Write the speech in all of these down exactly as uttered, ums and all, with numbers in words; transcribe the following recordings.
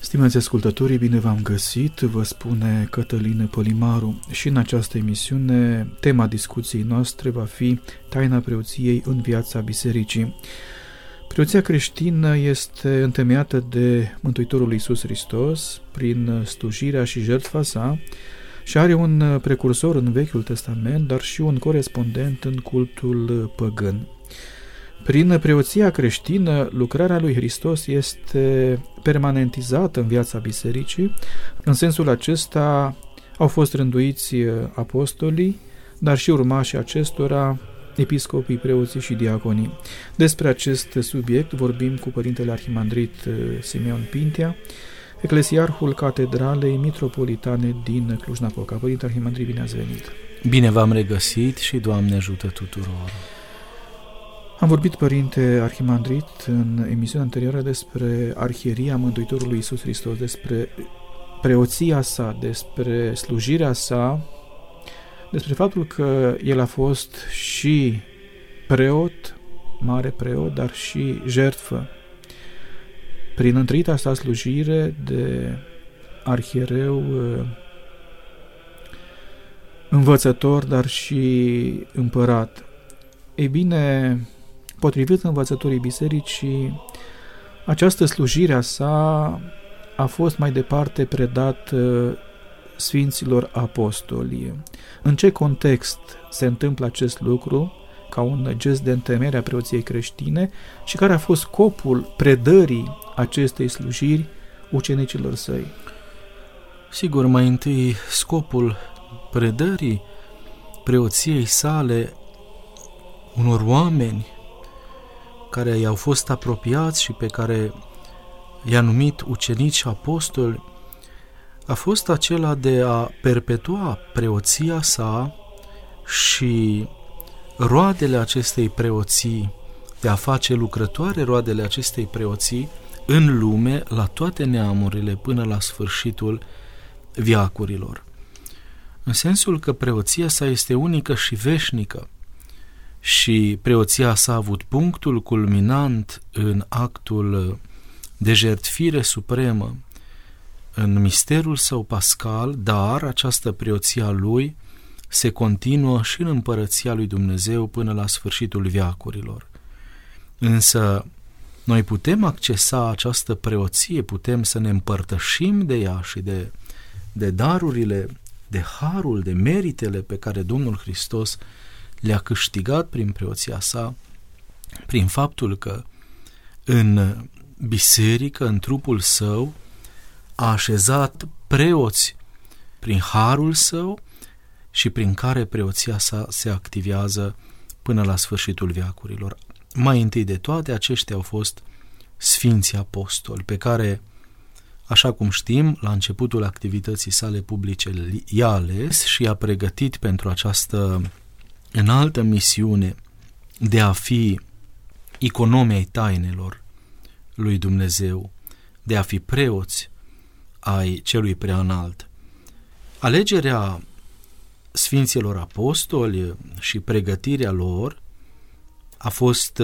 Stimați ascultătorii, bine v-am găsit, vă spune Cătălin Pălimaru și în această emisiune tema discuției noastre va fi taina preoției în viața bisericii. Preoția creștină este întemeiată de Mântuitorul Iisus Hristos prin slujirea și jertfa sa și are un precursor în Vechiul Testament, dar și un corespondent în cultul păgân. Prin preoția creștină, lucrarea lui Hristos este permanentizată în viața bisericii. În sensul acesta au fost rânduiți apostolii, dar și urmașii acestora, episcopii, preoții și diaconii. Despre acest subiect vorbim cu Părintele Arhimandrit Simeon Pintea, eclesiarhul Catedralei Mitropolitane din Cluj-Napoca. Părinte Arhimandrit, bine ați venit! Bine v-am regăsit și Doamne ajută tuturor! Am vorbit, Părinte Arhimandrit, în emisiunea anterioară despre Arhieria Mântuitorului Iisus Hristos, despre preoția sa, despre slujirea sa, despre faptul că el a fost și preot, mare preot, dar și jertfă. Prin întreita sa slujire de arhiereu, învățător, dar și împărat. Ei bine, potrivit învățătorii bisericii, această slujire a sa a fost mai departe predată Sfinților Apostoli. În ce context se întâmplă acest lucru, ca un gest de întemeiere a preoției creștine, și care a fost scopul predării acestei slujiri ucenicilor săi? Sigur, mai întâi scopul predării preoției sale unor oameni care i-au fost apropiați și pe care i-a numit ucenici și apostoli a fost acela de a perpetua preoția sa și roadele acestei preoții, de a face lucrătoare roadele acestei preoții în lume, la toate neamurile, până la sfârșitul veacurilor. În sensul că preoția sa este unică și veșnică și preoția sa a avut punctul culminant în actul de jertfire supremă, în misterul său pascal, dar această preoție a lui se continuă și în împărăția lui Dumnezeu până la sfârșitul veacurilor. Însă noi putem accesa această preoție, putem să ne împărtășim de ea și de, de darurile, de harul, de meritele pe care Domnul Hristos le-a câștigat prin preoția sa, prin faptul că în biserică, în trupul său, a așezat preoți prin harul său și prin care preoția sa se activează până la sfârșitul veacurilor. Mai întâi de toate, aceștia au fost Sfinții Apostoli, pe care, așa cum știm, la începutul activității sale publice i-a ales și i-a pregătit pentru această înaltă misiune de a fi economii ai tainelor lui Dumnezeu, de a fi preoți ai celui preanalt. Alegerea Sfinților Apostoli și pregătirea lor a fost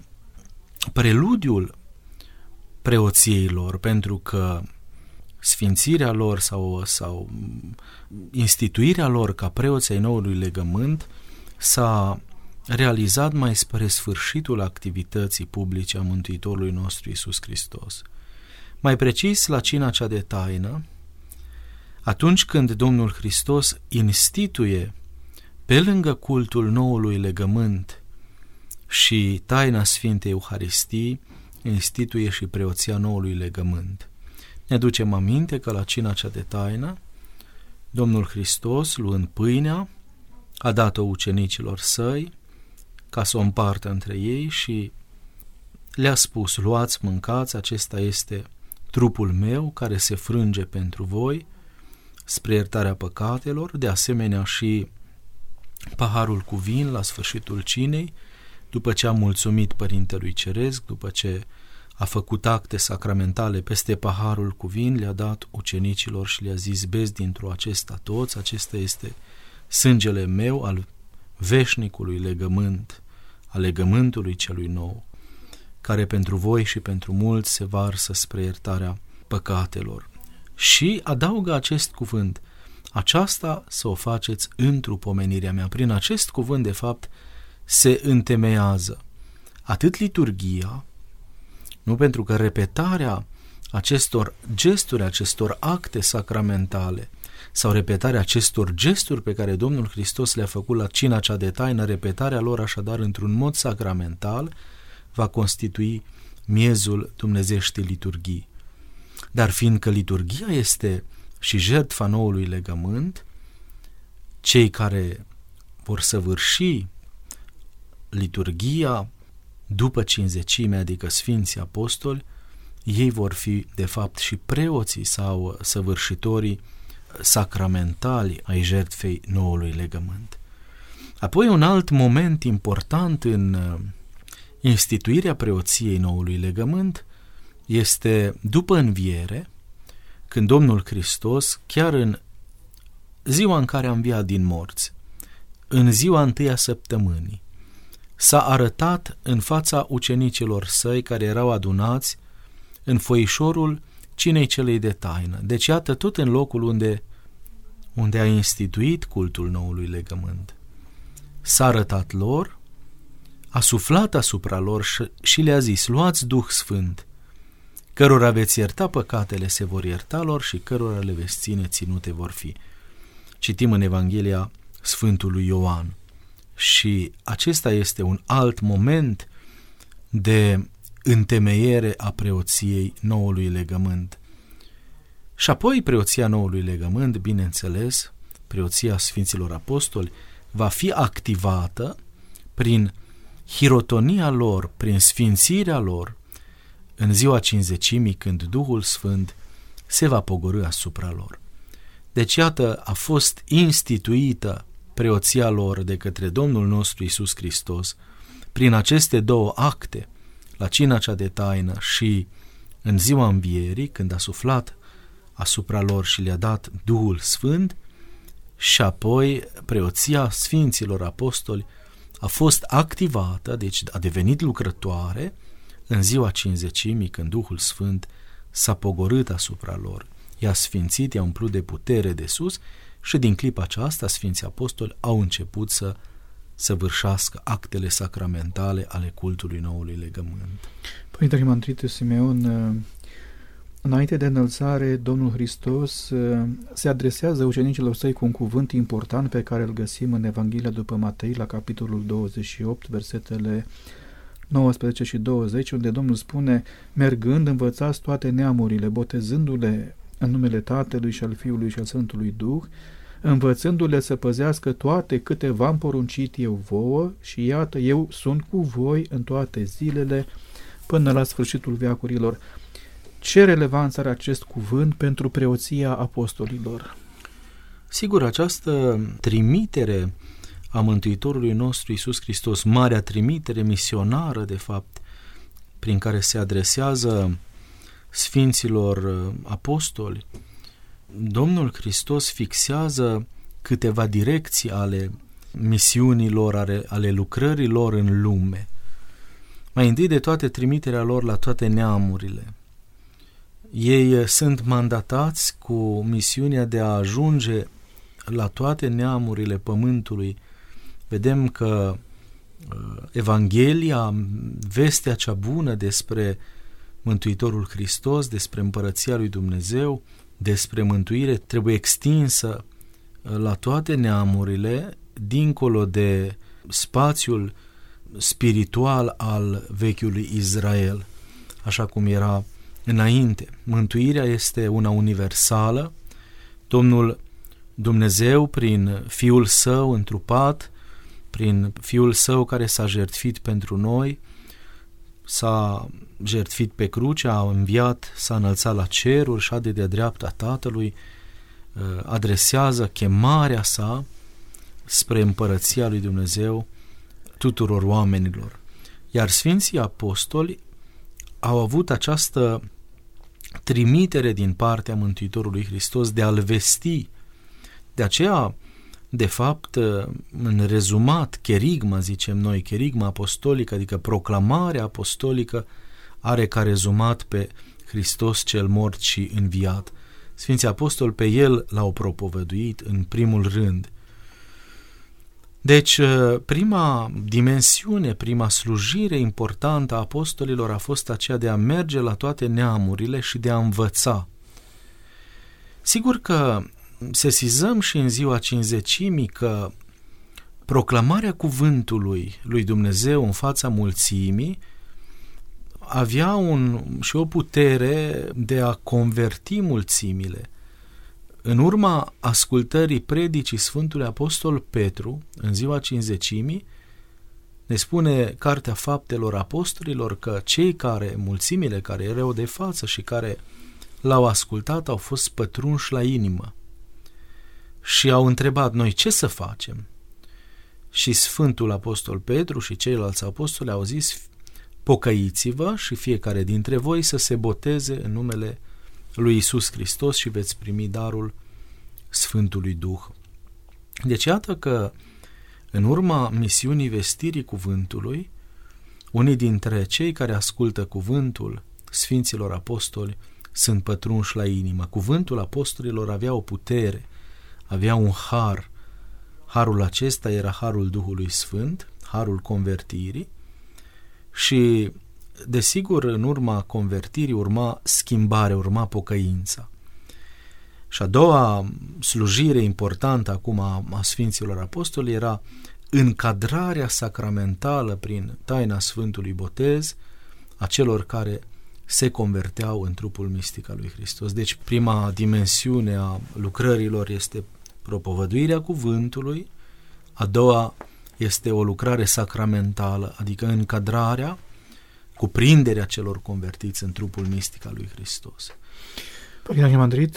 preludiul preoției lor, pentru că sfințirea lor sau, sau instituirea lor ca preoți ai noului legământ s-a realizat mai spre sfârșitul activității publice a Mântuitorului nostru Iisus Hristos. Mai precis, la cina cea de taină, atunci când Domnul Hristos instituie, pe lângă cultul noului legământ și taina Sfintei Euharistii, instituie și preoția noului legământ. Ne aducem aminte că la cina cea de taină, Domnul Hristos, luând pâinea, a dat-o ucenicilor săi ca să o împartă între ei și le-a spus: luați, mâncați, acesta este trupul meu care se frânge pentru voi spre iertarea păcatelor. De asemenea și paharul cu vin la sfârșitul cinei, după ce a mulțumit Părintelui Ceresc, după ce a făcut acte sacramentale peste paharul cu vin, le-a dat ucenicilor și le-a zis: beți dintr-o acesta toți, acesta este sângele meu al veșnicului legământ, al legământului celui nou, care pentru voi și pentru mulți se varsă spre iertarea păcatelor. Și adaugă acest cuvânt: aceasta să o faceți întru pomenirea mea. Prin acest cuvânt, de fapt, se întemeiază atât liturghia, nu, pentru că repetarea acestor gesturi, acestor acte sacramentale sau repetarea acestor gesturi pe care Domnul Hristos le-a făcut la cina cea de taină, repetarea lor așadar într-un mod sacramental, va constitui miezul dumnezeieștii liturghii. Dar fiindcă liturghia este și jertfa noului legământ, cei care vor săvârși liturghia după cinzecime, adică Sfinții Apostoli, ei vor fi de fapt și preoții sau săvârșitorii sacramentali ai jertfei noului legământ. Apoi un alt moment important în instituirea preoției noului legământ este după înviere, când Domnul Hristos, chiar în ziua în care a înviat din morți, în ziua întâia săptămânii, s-a arătat în fața ucenicilor săi care erau adunați în foișorul cinei celei de taină. Deci iată, tot în locul unde, unde a instituit cultul noului legământ. S-a arătat lor, a suflat asupra lor și, și le-a zis: luați Duh Sfânt, cărora veți ierta păcatele se vor ierta lor și cărora le veți ține ținute vor fi. Citim în Evanghelia Sfântului Ioan. Și acesta este un alt moment de întemeiere a preoției noului legământ. Și apoi preoția noului legământ, bineînțeles, preoția Sfinților Apostoli, va fi activată prin hirotonia lor, prin sfințirea lor, în ziua cinzecimii, când Duhul Sfânt se va pogorî asupra lor. Deci, iată, a fost instituită preoția lor de către Domnul nostru Iisus Hristos prin aceste două acte, la cina cea de taină și în ziua învierii, când a suflat asupra lor și le-a dat Duhul Sfânt, și apoi preoția Sfinților Apostoli a fost activată, deci a devenit lucrătoare în ziua cinzecimii, când Duhul Sfânt s-a pogorât asupra lor, i-a sfințit, i-a umplut de putere de sus și din clipa aceasta Sfinții Apostoli au început să săvârșească actele sacramentale ale cultului noului legământ. Părinte Arhimandrite Simeon, înainte de înălțare, Domnul Hristos se adresează ucenicilor săi cu un cuvânt important pe care îl găsim în Evanghelia după Matei, la capitolul douăzeci și opt, versetele nouăsprezece și douăzeci, unde Domnul spune: mergând, învățați toate neamurile, botezându-le în numele Tatălui și al Fiului și al Sfântului Duh, învățându-le să păzească toate câte v-am poruncit eu vouă, și iată, eu sunt cu voi în toate zilele până la sfârșitul veacurilor. Ce relevanță are acest cuvânt pentru preoția apostolilor? Sigur, această trimitere a Mântuitorului nostru Iisus Hristos, marea trimitere misionară, de fapt, prin care se adresează Sfinților Apostoli, Domnul Hristos fixează câteva direcții ale misiunilor, ale, ale lucrărilor în lume. Mai întâi de toate, trimiterea lor la toate neamurile. Ei sunt mandatați cu misiunea de a ajunge la toate neamurile pământului. Vedem că Evanghelia, vestea cea bună despre Mântuitorul Hristos, despre Împărăția lui Dumnezeu, despre mântuire, trebuie extinsă la toate neamurile, dincolo de spațiul spiritual al vechiului Israel, așa cum era înainte. Mântuirea este una universală. Domnul Dumnezeu, prin Fiul Său întrupat, prin Fiul Său care s-a jertfit pentru noi, s-a jertfit pe cruce, a înviat, s-a înălțat la ceruri, șade de-a dreapta Tatălui, adresează chemarea sa spre Împărăția lui Dumnezeu tuturor oamenilor. Iar Sfinții Apostoli au avut această trimitere din partea Mântuitorului Hristos de a-L vesti. De aceea, de fapt, în rezumat, cherigma, zicem noi, cherigma apostolică, adică proclamarea apostolică, are ca rezumat pe Hristos cel mort și înviat. Sfinții Apostoli pe El l-au propovăduit în primul rând. Deci, prima dimensiune, prima slujire importantă a apostolilor a fost aceea de a merge la toate neamurile și de a învăța. Sigur că sesizăm și în ziua Cincizecimii că proclamarea cuvântului lui Dumnezeu în fața mulțimii avea un, și o putere de a converti mulțimile. În urma ascultării predicii Sfântului Apostol Petru, în ziua Cincizecimii, ne spune Cartea Faptelor Apostolilor că cei care, mulțimile care erau de față și care l-au ascultat, au fost pătrunși la inimă și au întrebat: noi ce să facem? Și Sfântul Apostol Petru și ceilalți apostoli au zis: pocăiți-vă și fiecare dintre voi să se boteze în numele lui Iisus Hristos și veți primi darul Sfântului Duh. Deci iată că în urma misiunii vestirii cuvântului, unii dintre cei care ascultă cuvântul Sfinților Apostoli sunt pătrunși la inimă. Cuvântul apostolilor avea o putere, avea un har. Harul acesta era harul Duhului Sfânt, harul convertirii și, desigur, în urma convertirii urma schimbare, urma pocăința. Și a doua slujire importantă acum a, a Sfinților Apostoli era încadrarea sacramentală prin taina Sfântului Botez a celor care se converteau în trupul mistic al lui Hristos. Deci prima dimensiune a lucrărilor este propovăduirea cuvântului, a doua este o lucrare sacramentală, adică încadrarea, cuprinderea celor convertiți în trupul mistic al lui Hristos. Părinte Arhimandrit,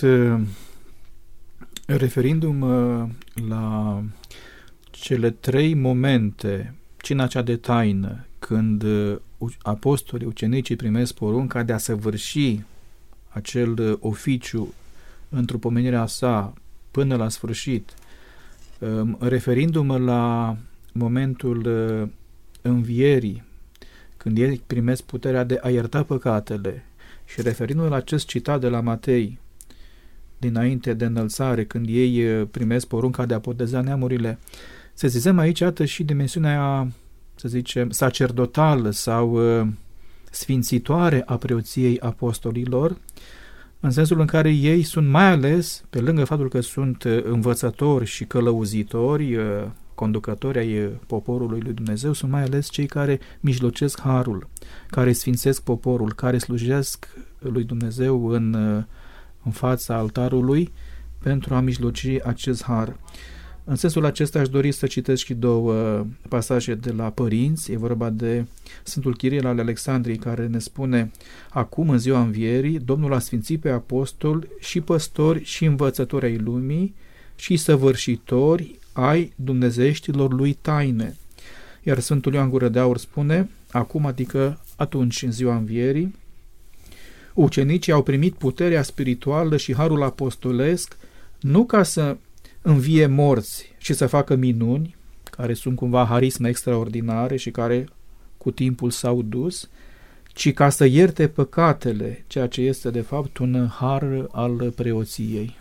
referindu-mă la cele trei momente, cina cea de taină, când apostolii, ucenicii primesc porunca de a săvârși acel oficiu într-o pomenirea sa până la sfârșit, referindu-mă la momentul învierii, când ei primesc puterea de a ierta păcatele, și referindu-mă la acest citat de la Matei, dinainte de înălțare, când ei primesc porunca de a boteza neamurile, să zicem aici, iată, și dimensiunea, să zicem, sacerdotală sau sfințitoare a preoției apostolilor, în sensul în care ei sunt mai ales, pe lângă faptul că sunt învățători și călăuzitori, conducători ai poporului lui Dumnezeu, sunt mai ales cei care mijlocesc harul, care sfințesc poporul, care slujesc lui Dumnezeu în, în fața altarului pentru a mijloci acest har. În sensul acesta aș dori să citesc și două pasaje de la părinți. E vorba de Sfântul Chiril al Alexandriei, care ne spune: acum, în ziua învierii, Domnul a sfințit pe apostoli și păstori și învățători ai lumii și săvârșitori ai dumnezeieștilor lui taine. Iar Sfântul Ioan Gură de Aur spune: acum, adică atunci, în ziua învierii, ucenicii au primit puterea spirituală și harul apostolesc, nu ca să învie morți și să facă minuni, care sunt cumva harisme extraordinare și care cu timpul s-au dus, ci ca să ierte păcatele, ceea ce este de fapt un har al preoției.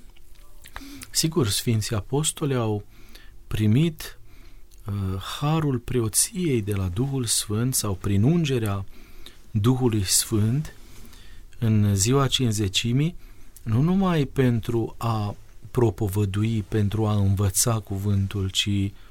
Sigur, Sfinții Apostoli au primit uh, harul preoției de la Duhul Sfânt sau prin ungerea Duhului Sfânt în ziua Cincizecimii, nu numai pentru a propovădui, pentru a învăța cuvântul, ci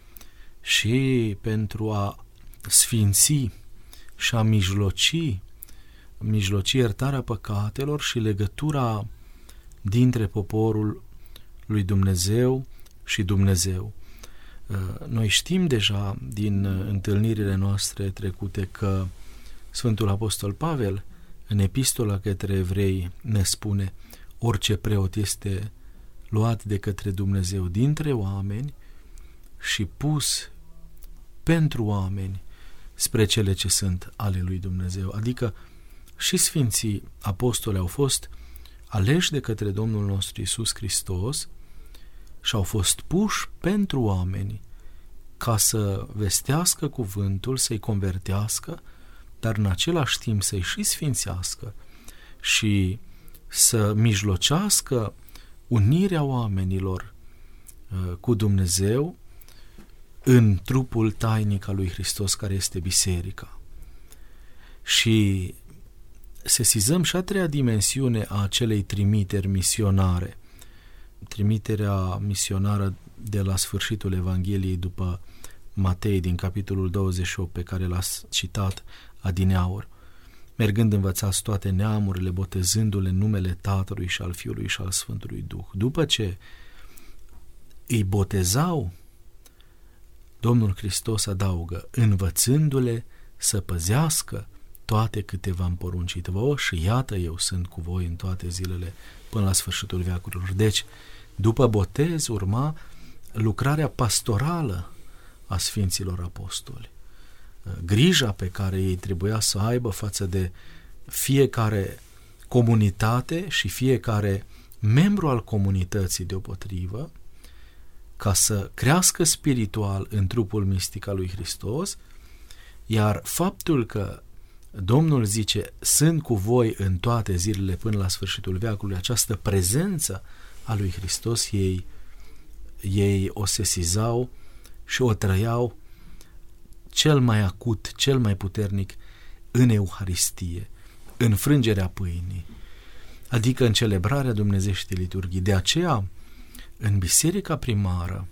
și pentru a sfinți și a mijloci, mijloci iertarea păcatelor și legătura dintre poporul lui Dumnezeu și Dumnezeu. Noi știm deja din întâlnirile noastre trecute că Sfântul Apostol Pavel, în epistola către evrei, ne spune: orice preot este luat de către Dumnezeu dintre oameni și pus pentru oameni spre cele ce sunt ale lui Dumnezeu. Adică și Sfinții Apostoli au fost aleși de către Domnul nostru Iisus Hristos și au fost puși pentru oameni ca să vestească cuvântul, să-i convertească, dar în același timp să-i și sfințească și să mijlocească unirea oamenilor cu Dumnezeu în trupul tainic al lui Hristos, care este biserica. Și sesizăm și a treia dimensiune a acelei trimiteri misionare, trimiterea misionară de la sfârșitul Evangheliei după Matei, din capitolul douăzeci și opt, pe care l-a citat adineauri. Mergând învățați toate neamurile, botezându-le în numele Tatălui și al Fiului și al Sfântului Duh. După ce îi botezau, Domnul Hristos adaugă, învățându-le să păzească toate câte v-am poruncit vouă și iată, eu sunt cu voi în toate zilele până la sfârșitul veacurilor. Deci, după botez urma lucrarea pastorală a Sfinților Apostoli. Grija pe care ei trebuia să aibă față de fiecare comunitate și fiecare membru al comunității deopotrivă, ca să crească spiritual în trupul mistic al lui Hristos, iar faptul că Domnul zice, sunt cu voi în toate zilele până la sfârșitul veacului, această prezență a lui Hristos, ei, ei o sesizau și o trăiau cel mai acut, cel mai puternic în Euharistie, în frângerea pâinii, adică în celebrarea dumnezeieștii liturghii. De aceea, în biserica primară,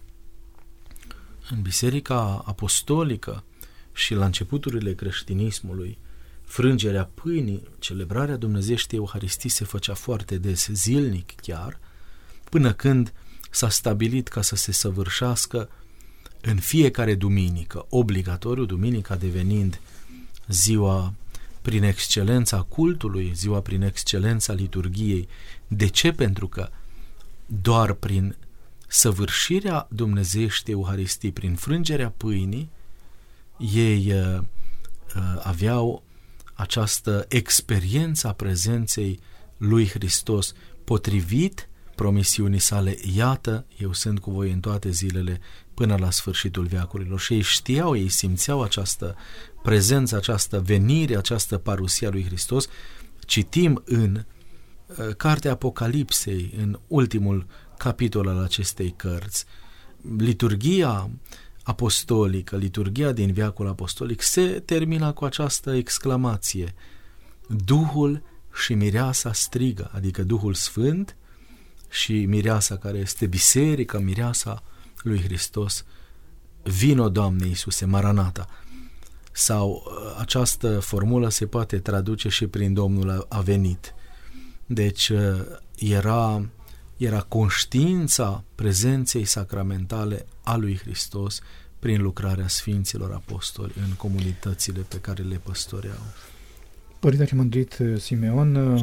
în biserica apostolică și la începuturile creștinismului, frângerea pâinii, celebrarea dumnezeieștii Euharistii se făcea foarte des, zilnic chiar, până când s-a stabilit ca să se săvârșească în fiecare duminică, obligatoriu, duminica devenind ziua prin excelența cultului, ziua prin excelența liturgiei. De ce? Pentru că doar prin săvârșirea dumnezeieștii Euharistii, prin frângerea pâinii, ei uh, uh, aveau această experiență a prezenței lui Hristos, potrivit promisiunii sale, iată, eu sunt cu voi în toate zilele până la sfârșitul veacurilor. Și ei știau, ei simțeau această prezență, această venire, această parusie a lui Hristos. Citim în uh, cartea Apocalipsei, în ultimul capitol al acestei cărți, liturgia apostolică, liturgia din veacul apostolic se termină cu această exclamație: Duhul și mireasa strigă, adică Duhul Sfânt și mireasa care este biserica, mireasa lui Hristos, vino, Doamne Iisuse, Maranata. Sau această formulă se poate traduce și prin Domnul a venit. Deci era, era conștiința prezenței sacramentale a lui Hristos prin lucrarea Sfinților Apostoli în comunitățile pe care le păstoreau. Părinte Arhimandrit Simeon,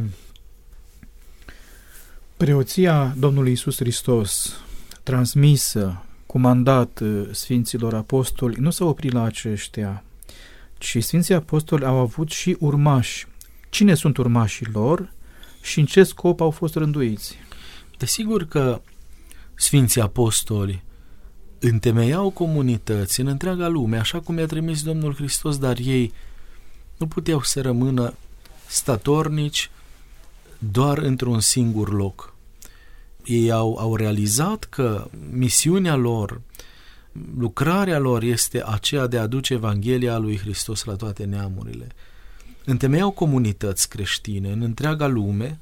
preoția Domnului Iisus Hristos, transmisă cu mandat Sfinților Apostoli, nu s-a oprit la aceștia, ci Sfinții Apostoli au avut și urmași. Cine sunt urmașii lor și în ce scop au fost rânduiți? Desigur că Sfinții Apostoli întemeiau comunități în întreaga lume, așa cum i-a trimis Domnul Hristos, dar ei nu puteau să rămână statornici doar într-un singur loc. Ei au, au realizat că misiunea lor, lucrarea lor este aceea de a aduce Evanghelia lui Hristos la toate neamurile. Întemeiau comunități creștine în întreaga lume,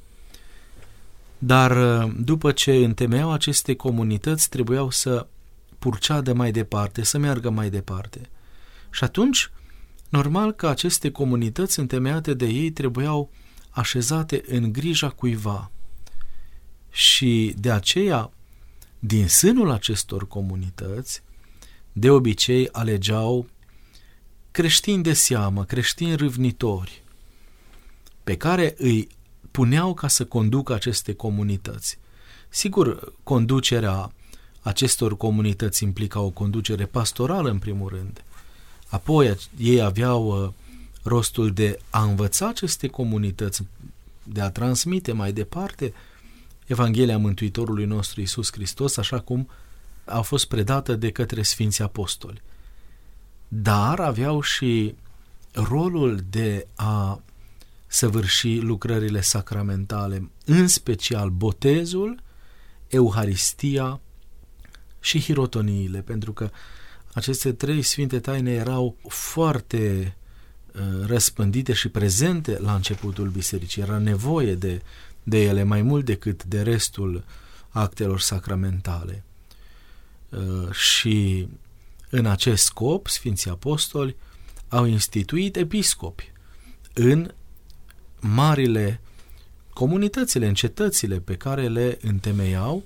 dar după ce întemeiau aceste comunități, trebuiau să purceadă mai departe, să meargă mai departe. Și atunci, normal că aceste comunități întemeiate de ei trebuiau așezate în grija cuiva. Și de aceea, din sânul acestor comunități, de obicei alegeau creștini de seamă, creștini râvnitori, pe care îi puneau ca să conducă aceste comunități. Sigur, conducerea acestor comunități implica o conducere pastorală în primul rând. Apoi ei aveau rostul de a învăța aceste comunități, de a transmite mai departe Evanghelia Mântuitorului nostru Iisus Hristos, așa cum a fost predată de către Sfinții Apostoli. Dar aveau și rolul de a săvârși lucrările sacramentale, în special botezul, Euharistia și hirotoniile, pentru că aceste trei sfinte taine erau foarte uh, răspândite și prezente la începutul bisericii. Era nevoie de, de ele mai mult decât de restul actelor sacramentale. Uh, și în acest scop, Sfinții Apostoli au instituit episcopi în marile comunitățile, în cetățile pe care le întemeiau.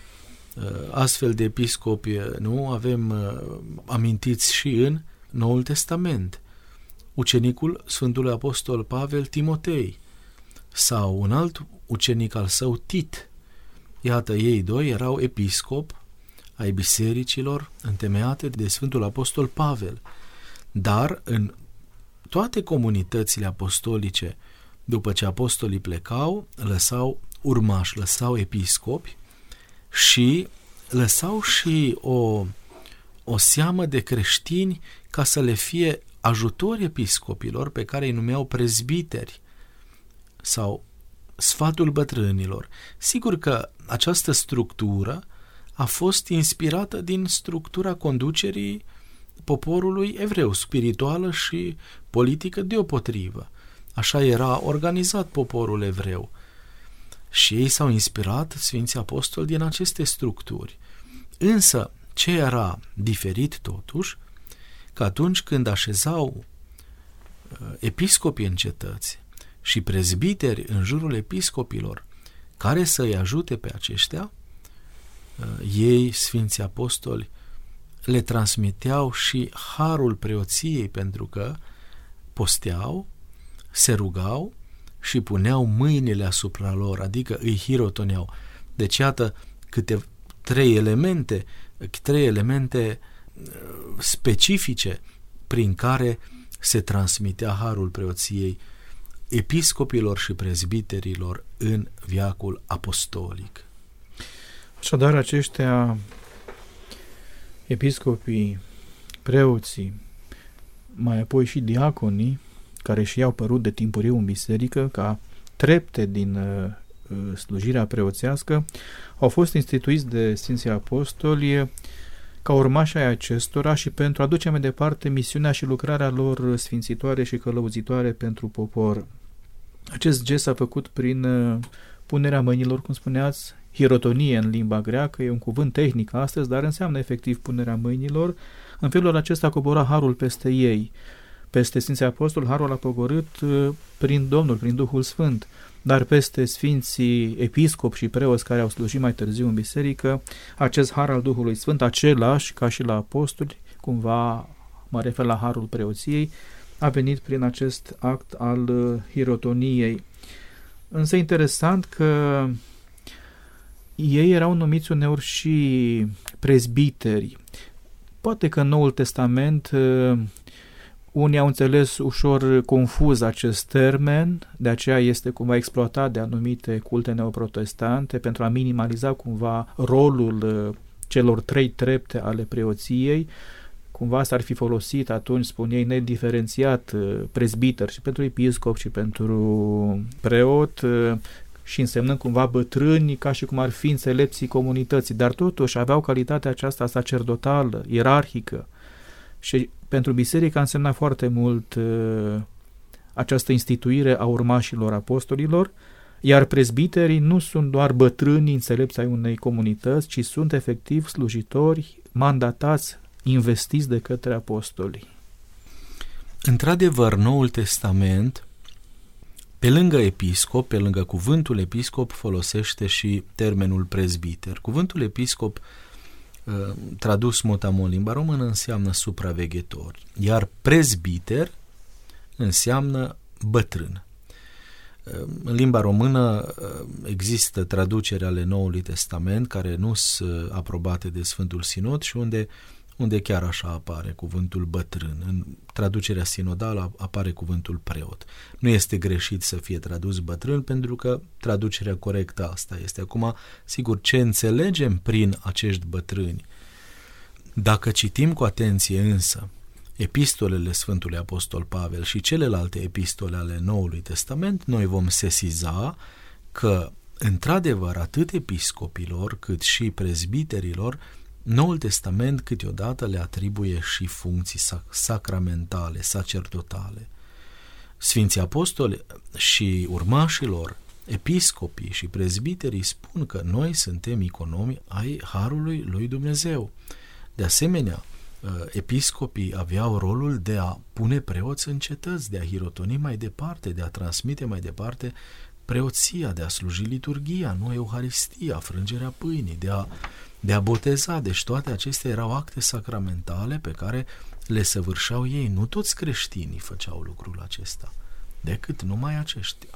Astfel de episcopi, nu, avem amintiți și în Noul Testament. Ucenicul Sfântului Apostol Pavel, Timotei, sau un alt ucenic al său, Tit. Iată, ei doi erau episcopi ai bisericilor întemeiate de Sfântul Apostol Pavel. Dar în toate comunitățile apostolice, după ce apostolii plecau, lăsau urmași, lăsau episcopi și lăsau și o, o seamă de creștini ca să le fie ajutori episcopilor, pe care îi numeau prezbiteri sau sfatul bătrânilor. Sigur că această structură a fost inspirată din structura conducerii poporului evreu, spirituală și politică deopotrivă. Așa era organizat poporul evreu. Și ei s-au inspirat, Sfinții Apostoli, din aceste structuri. Însă, ce era diferit totuși, că atunci când așezau episcopii în cetăți și prezbiteri în jurul episcopilor care să-i ajute pe aceștia, ei, Sfinții Apostoli, le transmiteau și harul preoției, pentru că posteau, se rugau și puneau mâinile asupra lor, adică îi hirotoneau. Deci, iată, câte trei elemente, trei elemente specifice prin care se transmitea harul preoției episcopilor și prezbiterilor în veacul apostolic. Așadar, aceștia, episcopii, preoții, mai apoi și diaconii, care și i-au părut de timpuriu în biserică ca trepte din uh, slujirea preoțească, au fost instituiți de Sfinții Apostoli ca urmași ai acestora și pentru a duce mai departe misiunea și lucrarea lor sfințitoare și călăuzitoare pentru popor. Acest gest s-a făcut prin uh, punerea mâinilor, cum spuneați, hirotonie în limba greacă, e un cuvânt tehnic astăzi, dar înseamnă efectiv punerea mâinilor. În felul acesta cobora harul peste ei. Peste Sfinții Apostoli, harul a pogorât prin Domnul, prin Duhul Sfânt, dar peste Sfinții Episcopi și preoți care au slujit mai târziu în biserică, acest har al Duhului Sfânt, același ca și la apostoli, cumva mă refer la harul preoției, a venit prin acest act al hirotoniei. Însă interesant că ei erau numiți uneori și prezbiteri. Poate că în Noul Testament unii au înțeles ușor confuz acest termen, de aceea este cumva exploatat de anumite culte neoprotestante pentru a minimaliza cumva rolul celor trei trepte ale preoției. Cumva s-ar fi folosit atunci, spun ei, nediferențiat prezbiter și pentru episcop și pentru preot și însemnând cumva bătrâni ca și cum ar fi înțelepții comunității, dar totuși aveau calitatea aceasta sacerdotală, ierarhică. Și pentru biserică însemna foarte mult uh, această instituire a urmașilor apostolilor, iar prezbiterii nu sunt doar bătrâni înțelepți ai unei comunități, ci sunt efectiv slujitori mandatați, investiți de către apostoli. Într-adevăr, Noul Testament, pe lângă episcop, pe lângă cuvântul episcop, folosește și termenul prezbiter. Cuvântul episcop, tradus motamon în limba română, înseamnă supraveghetor, iar prezbiter înseamnă bătrân. În limba română există traduceri ale Noului Testament care nu sunt aprobate de Sfântul Sinod și unde, unde chiar așa apare cuvântul bătrân. În traducerea sinodală apare cuvântul preot. Nu este greșit să fie tradus bătrân, pentru că traducerea corectă asta este. Acum, sigur, ce înțelegem prin acești bătrâni? Dacă citim cu atenție însă epistolele Sfântului Apostol Pavel și celelalte epistole ale Noului Testament, noi vom sesiza că, într-adevăr, atât episcopilor cât și prezbiterilor, Noul Testament câteodată le atribuie și funcții sacramentale, sacerdotale. Sfinții apostoli și urmașilor, episcopii și prezbiterii spun că noi suntem economi ai Harului lui Dumnezeu. De asemenea, episcopii aveau rolul de a pune preoți în cetăți, de a hirotoni mai departe, de a transmite mai departe preoția, de a sluji liturghia, nu Euharistia, frângerea pâinii, de a, de a boteza. Deci toate acestea erau acte sacramentale pe care le săvârșeau ei. Nu toți creștinii făceau lucrul acesta, decât numai aceștia.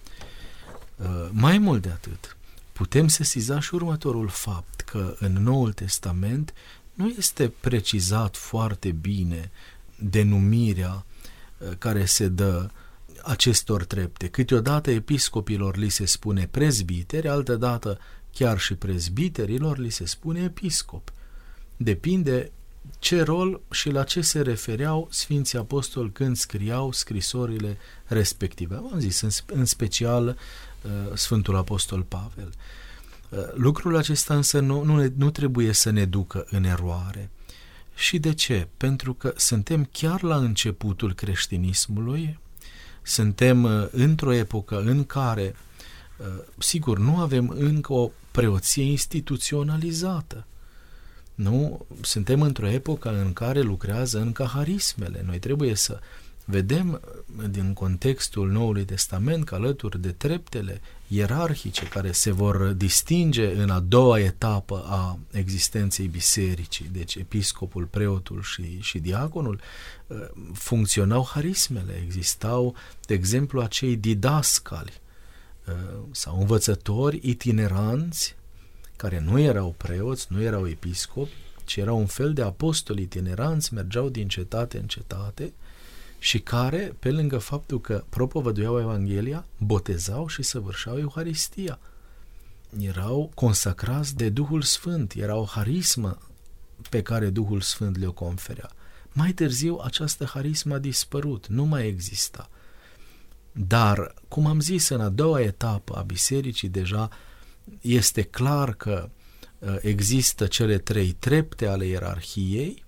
Mai mult de atât, putem sesiza și următorul fapt, că în Noul Testament nu este precizat foarte bine denumirea care se dă acestor trepte. Câteodată episcopilor li se spune prezbiteri, altădată chiar și prezbiterilor li se spune episcop. Depinde ce rol și la ce se refereau Sfinții Apostoli când scriau scrisorile respective. Am zis, în, în special Sfântul Apostol Pavel. Lucrul acesta însă nu, nu, nu trebuie să ne ducă în eroare. Și de ce? Pentru că suntem chiar la începutul creștinismului, suntem într-o epocă în care, sigur, nu avem încă o preoție instituționalizată. Nu? Suntem într-o epocă în care lucrează încă harismele. Noi trebuie să vedem din contextul Noului Testament că alături de treptele ierarhice care se vor distinge în a doua etapă a existenței bisericii, deci episcopul, preotul și, și diaconul, funcționau harismele, existau, de exemplu, acei didascali sau învățători itineranți care nu erau preoți, nu erau episcopi, ci erau un fel de apostoli itineranți, mergeau din cetate în cetate și care, pe lângă faptul că propovăduiau Evanghelia, botezau și săvârșeau Euharistia. Erau consacrați de Duhul Sfânt, era o harismă pe care Duhul Sfânt le-o conferea. Mai târziu această harismă a dispărut, nu mai exista. Dar, cum am zis, în a doua etapă a bisericii deja este clar că există cele trei trepte ale ierarhiei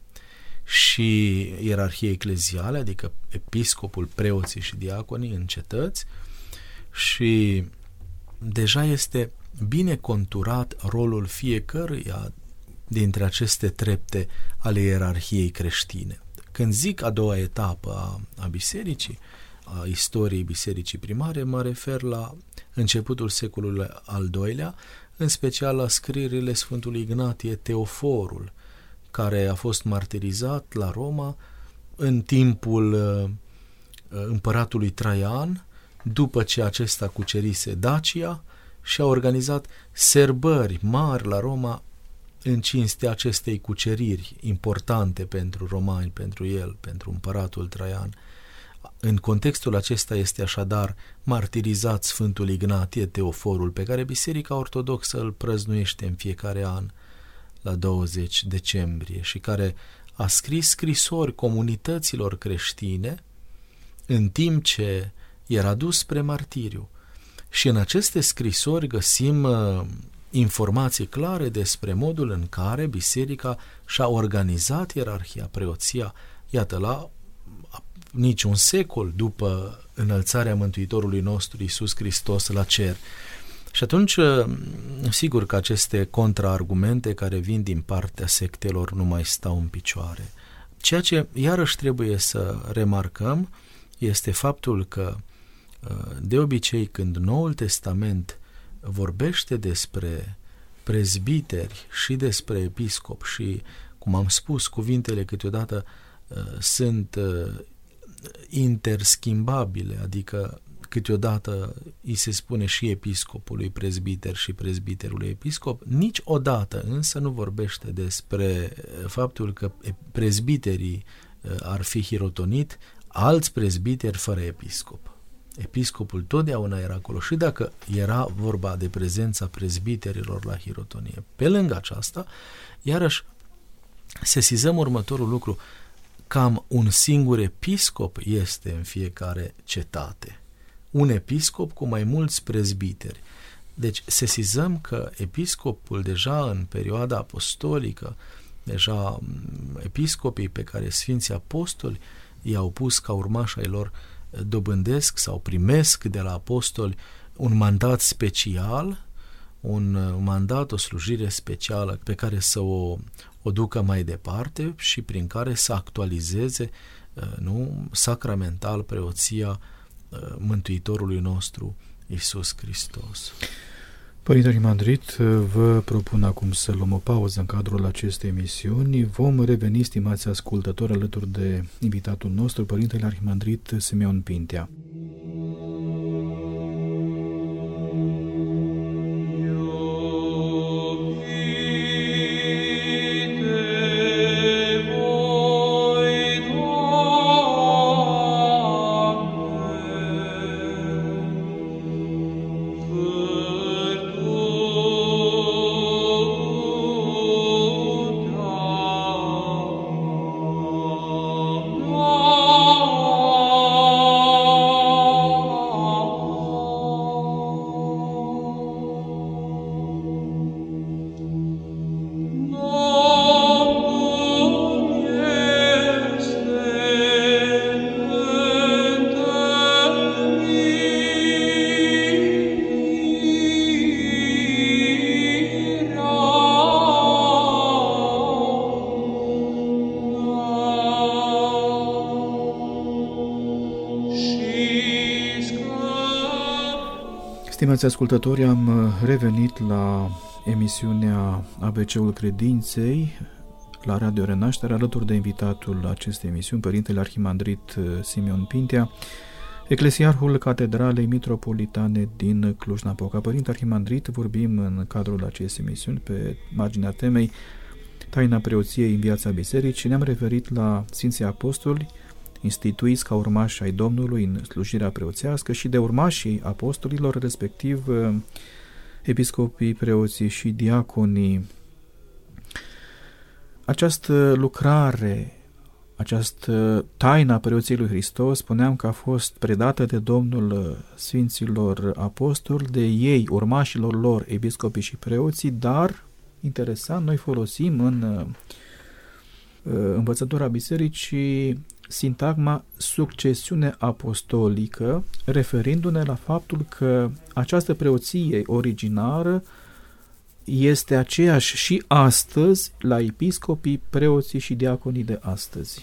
și ierarhie eclezială, adică episcopul, preoții și diaconii în cetăți, și deja este bine conturat rolul fiecăruia dintre aceste trepte ale ierarhiei creștine. Când zic a doua etapă a, a bisericii, a istoriei bisericii primare, mă refer la începutul secolului al doilea, în special la scrierile Sfântului Ignatie Teoforul, care a fost martirizat la Roma în timpul uh, împăratului Traian, după ce acesta cucerise Dacia și a organizat sărbări mari la Roma în cinstea acestei cuceriri importante pentru romani, pentru el, pentru împăratul Traian. În contextul acesta este așadar martirizat Sfântul Ignatie Teoforul, pe care Biserica Ortodoxă îl prăznuiește în fiecare an la douăzeci decembrie și care a scris scrisori comunităților creștine în timp ce era dus spre martiriu. Și în aceste scrisori găsim uh, informații clare despre modul în care Biserica și-a organizat ierarhia, preoția, iată, la nici un secol după înălțarea Mântuitorului nostru Iisus Hristos la cer. Și atunci, sigur că aceste contraargumente care vin din partea sectelor nu mai stau în picioare. Ceea ce iarăși trebuie să remarcăm este faptul că, de obicei, când Noul Testament vorbește despre prezbiteri și despre episcop și, cum am spus, cuvintele câteodată sunt interschimbabile, adică câteodată îi se spune și episcopului prezbiter și prezbiterului episcop, niciodată însă nu vorbește despre faptul că prezbiterii ar fi hirotonit alți prezbiteri fără episcop. Episcopul totdeauna era acolo și dacă era vorba de prezența prezbiterilor la hirotonie. Pe lângă aceasta, iarăși sesizăm următorul lucru. cam un singur episcop este în fiecare cetate. Un episcop cu mai mulți prezbiteri. Deci sesizăm că episcopul deja în perioada apostolică, deja episcopii pe care Sfinții Apostoli i-au pus ca urmași ai lor dobândesc sau primesc de la apostoli un mandat special, un mandat, o slujire specială pe care să o, o ducă mai departe și prin care să actualizeze nu, sacramental preoția Mântuitorului nostru Iisus Hristos. Părinte Arhimandrit, vă propun acum să luăm o pauză în cadrul acestei emisiuni. Vom reveni, stimați ascultători, alături de invitatul nostru, Părintele Arhimandrit Simeon Pintea. Stimați ascultători, am revenit la emisiunea A B C-ul Credinței la Radio Renaștere, alături de invitatul acestei emisiuni, Părintele Arhimandrit Simeon Pintea, eclesiarhul Catedralei Mitropolitane din Cluj-Napoca. Părinte Arhimandrit, vorbim în cadrul acestei emisiuni pe marginea temei Taina preoției în viața bisericii. Ne-am referit la Sfinții Apostoli, instituiți ca urmași ai Domnului în slujirea preoțească, și de urmașii apostolilor, respectiv episcopii, preoții și diaconii. Această lucrare, această taina preoției lui Hristos, spuneam că a fost predată de Domnul Sfinților Apostoli, de ei, urmașilor lor, episcopii și preoții, dar, interesant, noi folosim în învățătura bisericii sintagma succesiune apostolică, referindu-ne la faptul că această preoție originară este aceeași și astăzi la episcopii, preoții și diaconii de astăzi.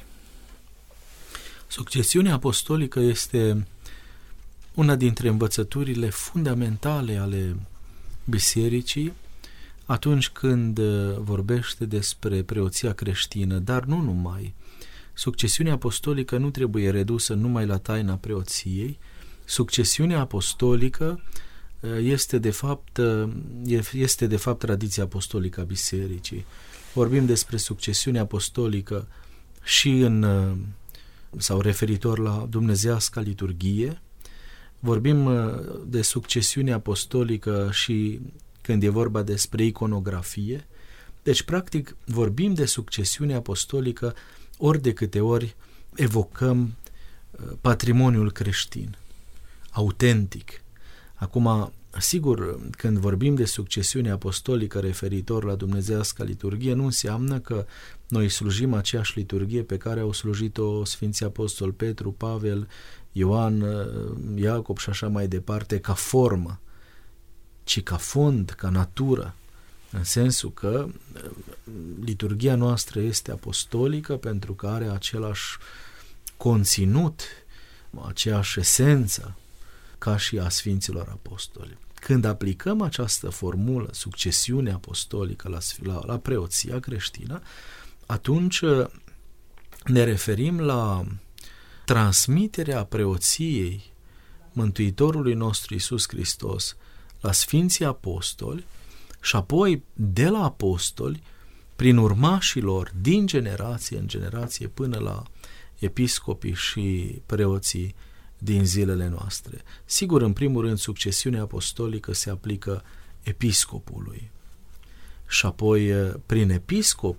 Succesiunea apostolică este una dintre învățăturile fundamentale ale bisericii atunci când vorbește despre preoția creștină, dar nu numai. Succesiunea apostolică nu trebuie redusă numai la taina preoției. Succesiunea apostolică este de fapt, este de fapt tradiția apostolică a bisericii. Vorbim despre succesiunea apostolică și în, sau referitor la dumnezeiasca liturghie. Vorbim de succesiune apostolică și când e vorba despre iconografie. Deci, practic, vorbim de succesiune apostolică ori de câte ori evocăm patrimoniul creștin, autentic. Acum, sigur, când vorbim de succesiune apostolică referitor la dumnezeiasca liturghie, nu înseamnă că noi slujim aceeași liturghie pe care au slujit-o Sfinții Apostoli Petru, Pavel, Ioan, Iacob și așa mai departe, ca formă, ci ca fond, ca natură, în sensul că liturghia noastră este apostolică pentru că are același conținut, aceeași esență ca și a Sfinților Apostoli. Când aplicăm această formulă, succesiune apostolică la, la, la preoția creștină, atunci ne referim la transmiterea preoției Mântuitorului nostru Iisus Hristos la Sfinții Apostoli și apoi de la apostoli, prin urmașii lor, din generație în generație, până la episcopii și preoții din zilele noastre. Sigur, în primul rând, succesiunea apostolică se aplică episcopului și apoi, prin episcopi,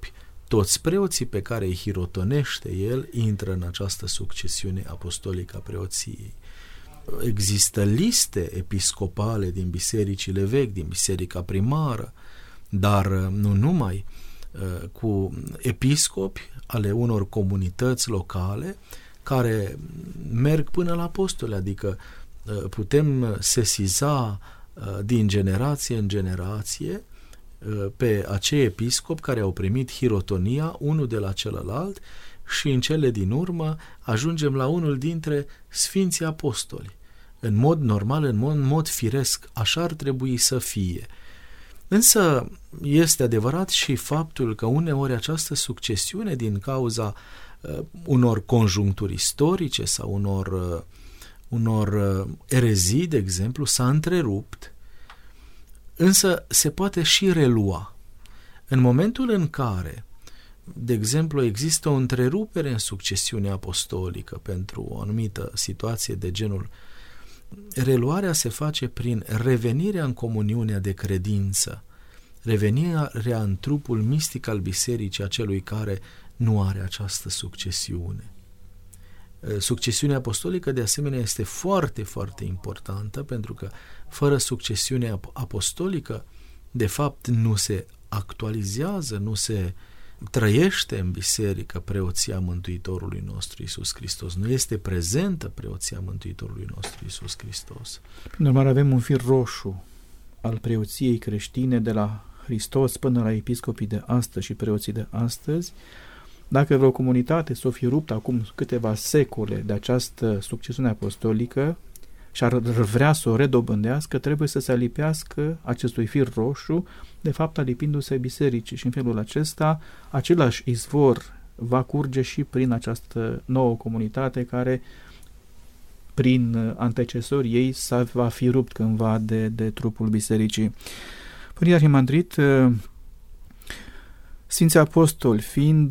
toți preoții pe care îi hirotonește el intră în această succesiune apostolică a preoției. Există liste episcopale din bisericile vechi, din biserica primară, dar nu numai, cu episcopi ale unor comunități locale care merg până la apostoli, adică putem sesiza din generație în generație pe acei episcopi care au primit hirotonia unul de la celălalt și în cele din urmă ajungem la unul dintre Sfinții Apostoli. În mod normal, în mod, în mod firesc, așa ar trebui să fie. Însă este adevărat și faptul că uneori această succesiune din cauza uh, unor conjuncturi istorice sau unor, uh, unor uh, erezii, de exemplu, s-a întrerupt, însă se poate și relua. În momentul în care, de exemplu, există o întrerupere în succesiunea apostolică pentru o anumită situație de genul, reluarea se face prin revenirea în comuniunea de credință, revenirea în trupul mistic al bisericii a celui care nu are această succesiune. Succesiunea apostolică, de asemenea, este foarte, foarte importantă, pentru că fără succesiune apostolică, de fapt, nu se actualizează, nu se trăiește în biserică preoția Mântuitorului nostru Iisus Hristos. Nu este prezentă preoția Mântuitorului nostru Iisus Hristos. Prin urmare, avem un fir roșu al preoției creștine de la Hristos până la episcopii de astăzi și preoții de astăzi. Dacă vreo comunitate s-o fi rupt acum câteva secole de această succesiune apostolică și ar vrea să o redobândească, trebuie să se alipească acestui fir roșu, de fapt alipindu-se bisericii, și în felul acesta același izvor va curge și prin această nouă comunitate care prin antecesorii ei s-a va fi rupt cândva de, de trupul bisericii. Părinte Arhimandrit, Sfinții Apostoli fiind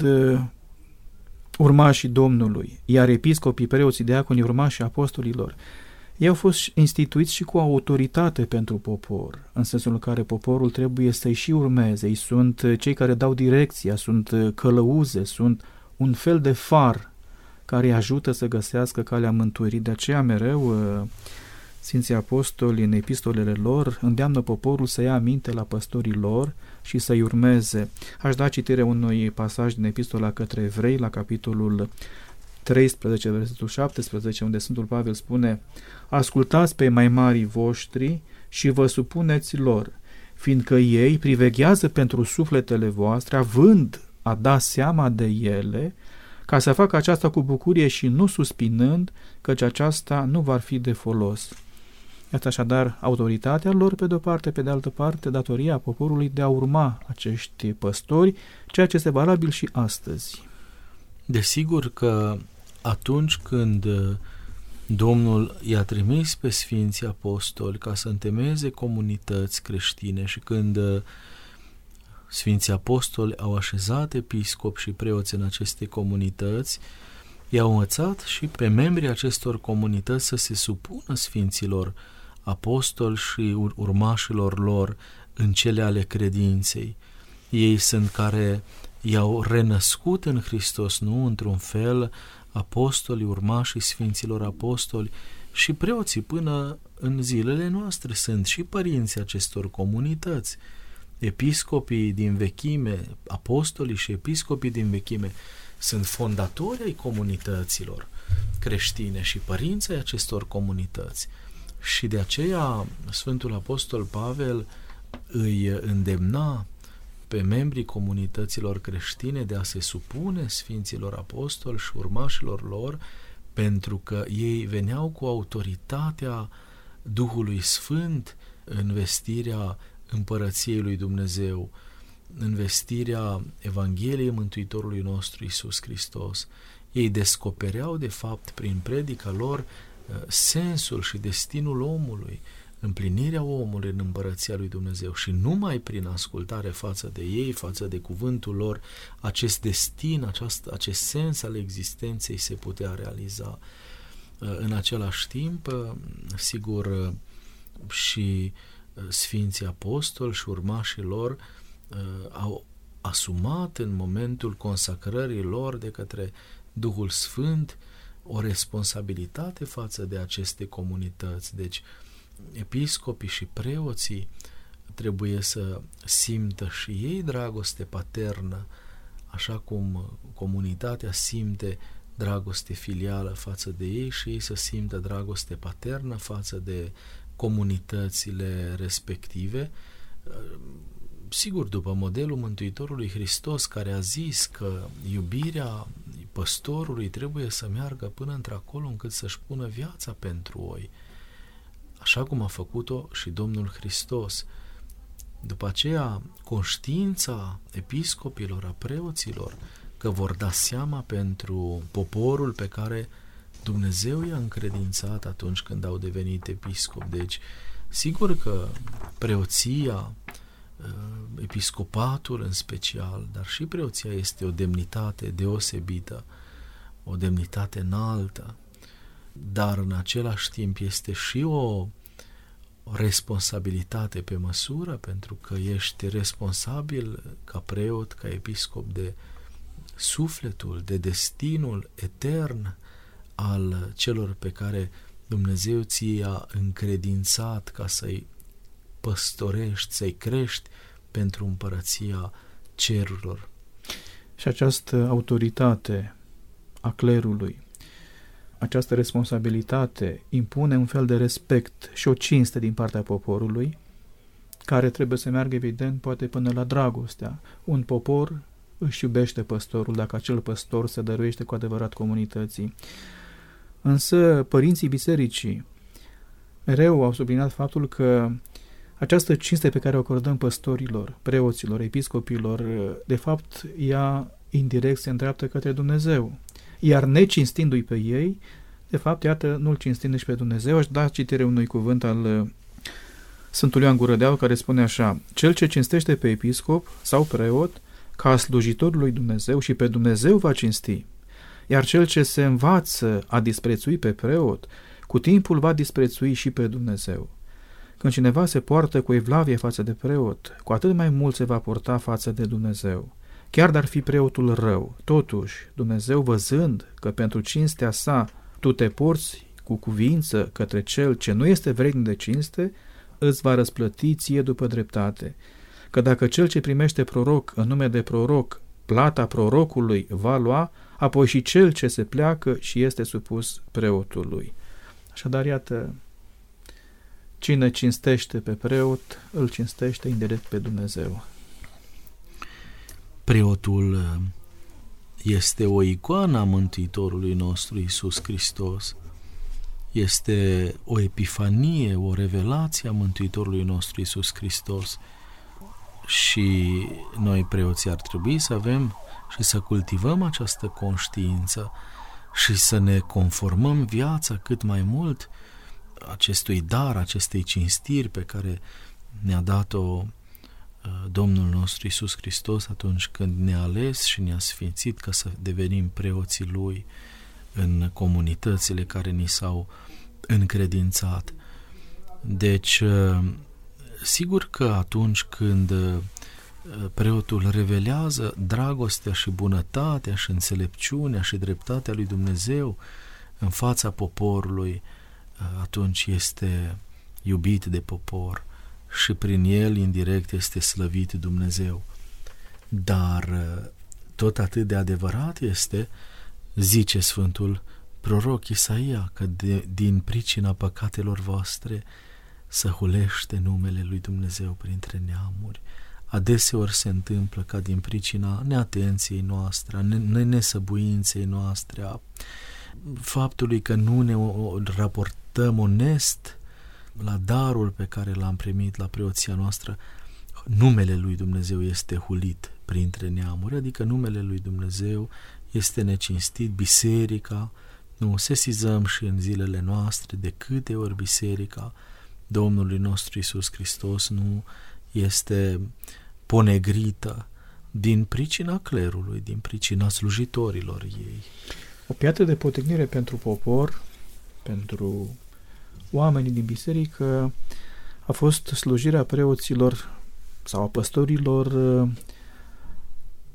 urmașii Domnului, iar episcopii, preoții, diaconii, urmașii apostolilor, ei au fost instituiți și cu autoritate pentru popor, în sensul în care poporul trebuie să-i și urmeze. Ei sunt cei care dau direcția, sunt călăuze, sunt un fel de far care îi ajută să găsească calea mântuirii. De aceea mereu Sfinții Apostoli în epistolele lor îndeamnă poporul să ia aminte la păstorii lor și să-i urmeze. Aș da citire unui pasaj din epistola către evrei, la capitolul treisprezece, versetul șaptesprezece, unde Sfântul Pavel spune: ascultați pe mai marii voștri și vă supuneți lor, fiindcă ei priveghează pentru sufletele voastre, având a da seama de ele, ca să facă aceasta cu bucurie și nu suspinând, căci aceasta nu va fi de folos. Iată așadar autoritatea lor pe de-o parte, pe de altă parte datoria poporului de a urma acești păstori, ceea ce este valabil și astăzi. Desigur că atunci când Domnul i-a trimis pe Sfinții Apostoli ca să întemeieze comunități creștine și când Sfinții Apostoli au așezat episcopi și preoți în aceste comunități, i-au învățat și pe membrii acestor comunități să se supună Sfinților Apostoli și urmașilor lor în cele ale credinței. Ei sunt care i-au renăscut în Hristos, nu într-un fel, apostolii, urmașii Sfinților Apostoli și preoții până în zilele noastre sunt și părinții acestor comunități. Episcopii din vechime, apostolii și episcopii din vechime sunt fondatori ai comunităților creștine și părinții acestor comunități. Și de aceea Sfântul Apostol Pavel îi îndemna pe membrii comunităților creștine de a se supune Sfinților Apostoli și urmașilor lor, pentru că ei veneau cu autoritatea Duhului Sfânt în vestirea Împărăției lui Dumnezeu, în vestirea Evangheliei Mântuitorului nostru Iisus Hristos. Ei descopereau, de fapt, prin predica lor, sensul și destinul omului, împlinirea omului în Împărăția lui Dumnezeu, și numai prin ascultare față de ei, față de cuvântul lor, acest destin, aceast, acest sens al existenței se putea realiza. În același timp, sigur, și Sfinții Apostoli și urmașii lor au asumat în momentul consacrării lor de către Duhul Sfânt o responsabilitate față de aceste comunități. Deci, episcopii și preoții trebuie să simtă și ei dragoste paternă, așa cum comunitatea simte dragoste filială față de ei și ei să simtă dragoste paternă față de comunitățile respective. Sigur, după modelul Mântuitorului Hristos, care a zis că iubirea păstorului trebuie să meargă până într-acolo încât să-și pună viața pentru oi, așa cum a făcut-o și Domnul Hristos. După aceea, conștiința episcopilor, a preoților, că vor da seama pentru poporul pe care Dumnezeu i-a încredințat atunci când au devenit episcopi. Deci, sigur că preoția, episcopatul în special, dar și preoția este o demnitate deosebită, o demnitate înaltă, dar în același timp este și o responsabilitate pe măsură, pentru că ești responsabil ca preot, ca episcop de sufletul, de destinul etern al celor pe care Dumnezeu ți-a încredințat ca să-i păstorești, să-i crești pentru împărăția cerurilor. Și această autoritate a clerului, această responsabilitate impune un fel de respect și o cinste din partea poporului, care trebuie să meargă, evident, poate până la dragostea. Un popor își iubește păstorul dacă acel păstor se dăruiește cu adevărat comunității. Însă părinții bisericii mereu au subliniat faptul că această cinste pe care o acordăm păstorilor, preoților, episcopilor, de fapt ea indirect se îndreaptă către Dumnezeu. Iar necinstindu-i pe ei, de fapt, iată, nu-L cinstim și pe Dumnezeu. Aș da citire unui cuvânt al Sfântului Ioan Gură de Aur, care spune așa: cel ce cinstește pe episcop sau preot ca slujitorul lui Dumnezeu și pe Dumnezeu va cinsti, iar cel ce se învață a disprețui pe preot, cu timpul va disprețui și pe Dumnezeu. Când cineva se poartă cu evlavie față de preot, cu atât mai mult se va purta față de Dumnezeu. Chiar dar fi preotul rău, totuși, Dumnezeu, văzând că pentru cinstea sa tu te porți cu cuvință către cel ce nu este vrednic de cinste, îți va răsplăti ție după dreptate. Că dacă cel ce primește proroc în nume de proroc, plata prorocului va lua, apoi și cel ce se pleacă și este supus preotului. Așadar, iată, cine cinstește pe preot, îl cinstește indirect pe Dumnezeu. Preotul este o icoană a Mântuitorului nostru Iisus Hristos. Este o epifanie, o revelație a Mântuitorului nostru Iisus Hristos. Și noi, preoții, ar trebui să avem și să cultivăm această conștiință și să ne conformăm viața cât mai mult acestui dar, acestei cinstiri pe care ne-a dat-o Domnul nostru Iisus Hristos atunci când ne-a ales și ne-a sfințit ca să devenim preoții Lui în comunitățile care ni s-au încredințat. Deci, sigur că atunci când preotul revelează dragostea și bunătatea și înțelepciunea și dreptatea lui Dumnezeu în fața poporului, atunci este iubit de popor și prin el indirect este slăvit Dumnezeu. Dar tot atât de adevărat este, zice Sfântul proroc Isaia, că de, din pricina păcatelor voastre să hulește numele lui Dumnezeu printre neamuri. Adeseori se întâmplă ca din pricina neatenției noastre, a nesăbuinței noastre, a faptului că nu ne raportăm onest la darul pe care l-am primit la preoția noastră, numele lui Dumnezeu este hulit printre neamuri, adică numele lui Dumnezeu este necinstit, biserica, nu, sesizăm și în zilele noastre de câte ori biserica Domnului nostru Iisus Hristos nu este ponegrită din pricina clerului, din pricina slujitorilor ei. O piatră de potignire pentru popor, pentru oamenii din biserică, a fost slujirea preoților sau a păstorilor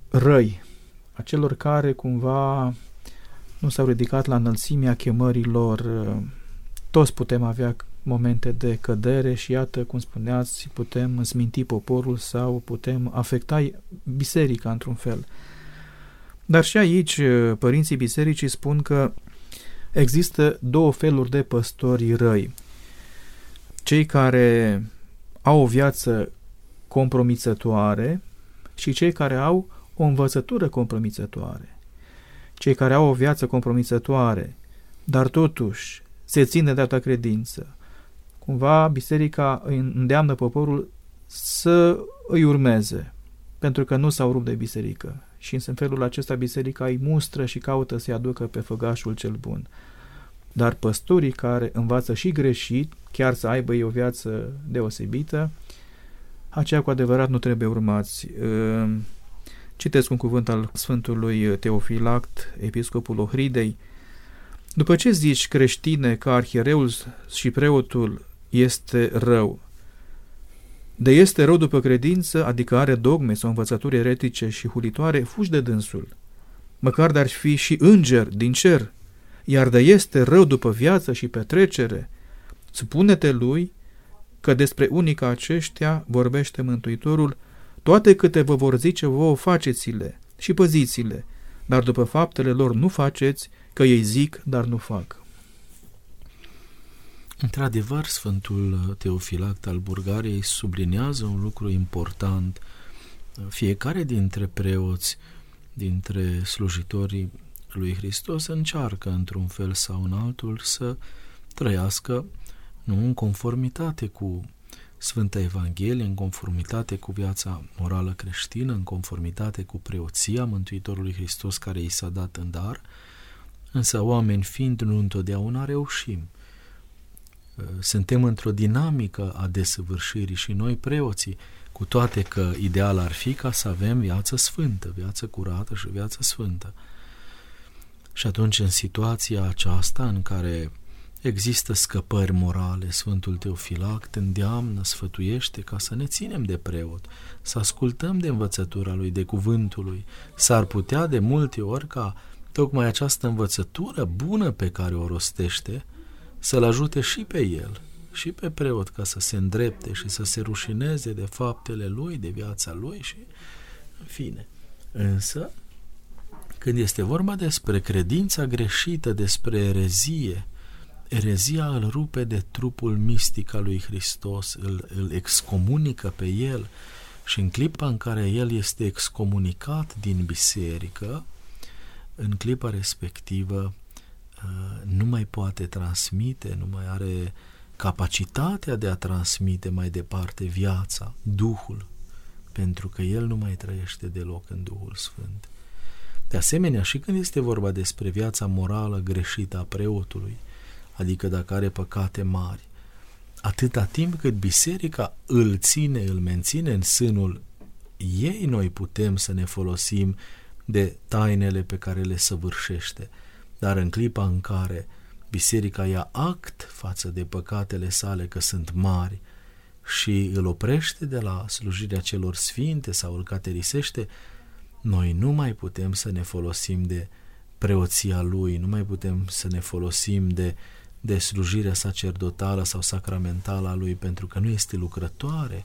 răi, a celor care cumva nu s-au ridicat la înălțimea chemării lor. Toți putem avea momente de cădere și iată, cum spuneați, putem sminti poporul sau putem afecta biserica într-un fel. Dar și aici părinții bisericii spun că există două feluri de păstori răi. Cei care au o viață compromițătoare și cei care au o învățătură compromițătoare. Cei care au o viață compromițătoare, dar totuși se țin de dreapta credință. Cumva biserica îndeamnă poporul să îi urmeze, pentru că nu s-au rupt de biserică. Și în felul acesta biserica îi mustră și caută să-i aducă pe făgașul cel bun. Dar păstorii care învață și greșit, chiar să aibă ei o viață deosebită, aceia cu adevărat nu trebuie urmați. Citesc un cuvânt al Sfântului Teofilact, episcopul Ohridei. După ce zici, creștine, că arhiereul și preotul este rău, de este rău după credință, adică are dogme sau învățături eretice și hulitoare, fugi de dânsul, măcar de-ar fi și înger din cer, iar de este rău după viață și petrecere, spune-te lui că despre unii ca aceștia vorbește Mântuitorul, toate câte vă vor zice vouă faceți-le și păziți-le, dar după faptele lor nu faceți, că ei zic, dar nu fac. Într-adevăr, Sfântul Teofilact al Bulgariei sublinează un lucru important. Fiecare dintre preoți, dintre slujitorii lui Hristos, încearcă într-un fel sau în altul să trăiască nu în conformitate cu Sfânta Evanghelie, în conformitate cu viața morală creștină, în conformitate cu preoția Mântuitorului Hristos care i s-a dat în dar, însă oameni fiind nu întotdeauna reușim. Suntem într-o dinamică a desăvârșirii și noi preoții, cu toate că ideal ar fi ca să avem viață sfântă, viață curată și viață sfântă. Și atunci, în situația aceasta în care există scăpări morale, Sfântul Teofilact îndeamnă, sfătuiește ca să ne ținem de preot, să ascultăm de învățătura lui, de cuvântul lui. S-ar putea de multe ori ca tocmai această învățătură bună pe care o rostește să-l ajute și pe el, și pe preot, ca să se îndrepte și să se rușineze de faptele lui, de viața lui și în fine. Însă, când este vorba despre credința greșită, despre erezie, erezia îl rupe de trupul mistic al lui Hristos, îl, îl excomunică pe el și în clipa în care el este excomunicat din biserică, în clipa respectivă nu mai poate transmite, nu mai are capacitatea de a transmite mai departe viața, Duhul, pentru că el nu mai trăiește deloc în Duhul Sfânt. De asemenea, și când este vorba despre viața morală greșită a preotului, adică dacă are păcate mari, atâta timp cât biserica îl ține, îl menține în sânul ei, noi putem să ne folosim de tainele pe care le săvârșește. Dar în clipa în care biserica ia act față de păcatele sale că sunt mari și îl oprește de la slujirea celor sfinte sau îl caterisește, noi nu mai putem să ne folosim de preoția lui, nu mai putem să ne folosim de, de slujirea sacerdotală sau sacramentală a lui, pentru că nu este lucrătoare.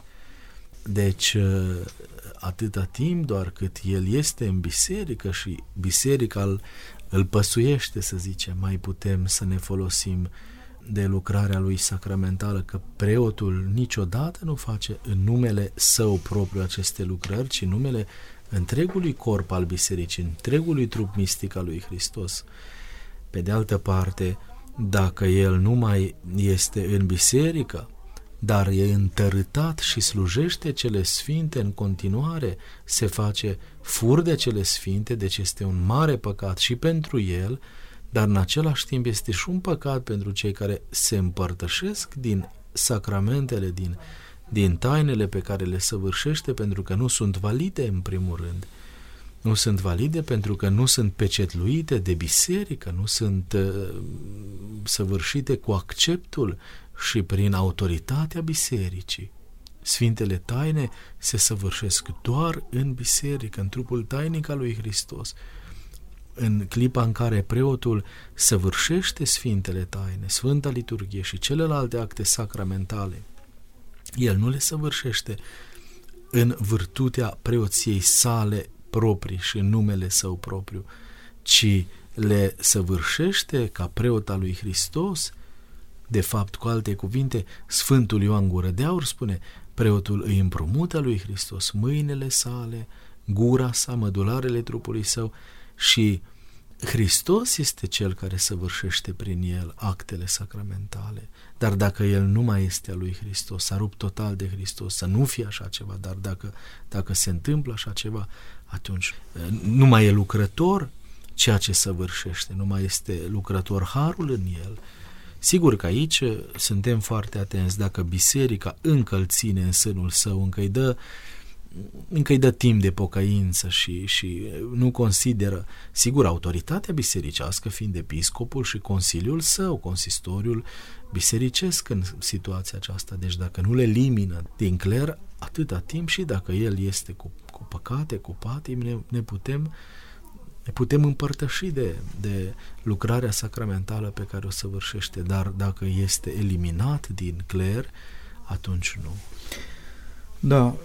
Deci, atâta timp doar cât el este în biserică și biserica îl, îl păsuiește, să zicem, mai putem să ne folosim de lucrarea lui sacramentală, că preotul niciodată nu face în numele său propriu aceste lucrări, ci în numele întregului corp al bisericii, întregului trup mistic al lui Hristos. Pe de altă parte, dacă el nu mai este în biserică, dar e întărâtat și slujește cele sfinte în continuare, se face fur de cele sfinte, deci este un mare păcat și pentru el, dar în același timp este și un păcat pentru cei care se împărtășesc din sacramentele, din, din tainele pe care le săvârșește, pentru că nu sunt valide în primul rând. Nu sunt valide pentru că nu sunt pecetluite de biserică, nu sunt uh, săvârșite cu acceptul și prin autoritatea bisericii. Sfintele taine se săvârșesc doar în biserică, în trupul tainic al lui Hristos. În clipa în care preotul săvârșește Sfintele taine, Sfânta Liturghie și celelalte acte sacramentale, el nu le săvârșește în virtutea preoției sale proprii și în numele său propriu, ci le săvârșește ca preot al lui Hristos. De fapt, cu alte cuvinte, Sfântul Ioan Gură de Aur spune: preotul îi împrumută lui Hristos mâinile sale, gura sa, mădularele trupului său și Hristos este Cel care săvârșește prin el actele sacramentale. Dar dacă el nu mai este a lui Hristos, s-a rupt total de Hristos, să nu fie așa ceva, dar dacă, dacă se întâmplă așa ceva, atunci nu mai e lucrător ceea ce săvârșește, nu mai este lucrător harul în el. Sigur că aici suntem foarte atenți, dacă biserica încă îl ține în sânul său, încă îi dă, încă îi dă timp de pocăință și, și nu consideră, sigur, autoritatea bisericească fiind episcopul și consiliul său, consistoriul bisericesc în situația aceasta, deci dacă nu le elimină din cler atâta timp și dacă el este cu, cu păcate, cu patim, ne, ne putem ne putem împărtăși de, de lucrarea sacramentală pe care o săvârșește, dar dacă este eliminat din cler, atunci nu. Da,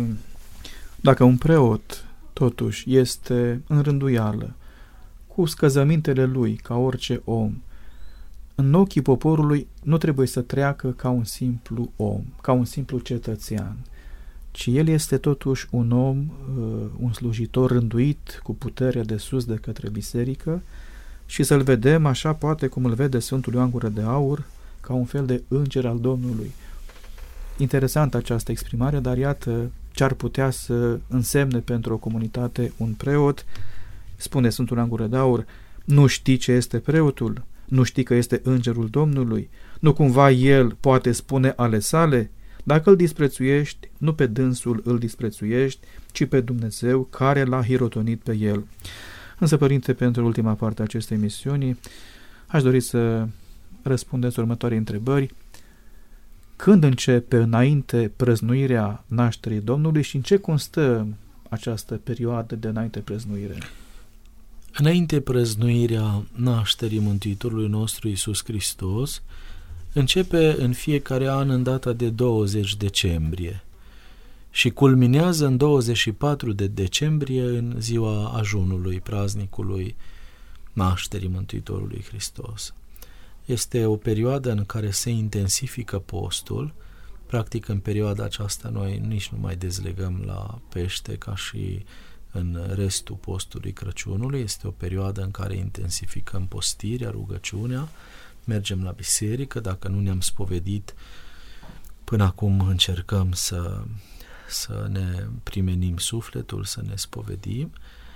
dacă un preot totuși este în rânduială, cu scăzămintele lui, ca orice om, în ochii poporului nu trebuie să treacă ca un simplu om, ca un simplu cetățean, ci el este totuși un om, un slujitor rânduit cu putere de sus de către biserică și să-l vedem așa poate cum îl vede Sfântul Ioan Gură de Aur, ca un fel de înger al Domnului. Interesantă această exprimare, dar iată ce ar putea să însemne pentru o comunitate un preot. Spune Sfântul Ioan Gură de Aur: nu știi ce este preotul? Nu știi că este îngerul Domnului? Nu cumva el poate spune ale sale? Dacă îl disprețuiești, nu pe dânsul îl disprețuiești, ci pe Dumnezeu care l-a hirotonit pe el. Însă, Părinte, pentru ultima parte a acestei emisiuni, aș dori să răspundeți următoarei întrebări. Când începe înainte prăznuirea nașterii Domnului și în ce constă această perioadă de înainte prăznuire? Înainte prăznuirea nașterii Mântuitorului nostru Iisus Hristos începe în fiecare an în data de douăzeci decembrie și culminează în douăzeci și patru de decembrie în ziua ajunului, praznicului nașterii Mântuitorului Hristos. Este o perioadă în care se intensifică postul. Practic, în perioada aceasta noi nici nu mai dezlegăm la pește ca și în restul postului Crăciunului. Este o perioadă în care intensificăm postirea, rugăciunea, mergem la biserică, dacă nu ne-am spovedit până acum încercăm să, să ne primenim sufletul, să ne spovedim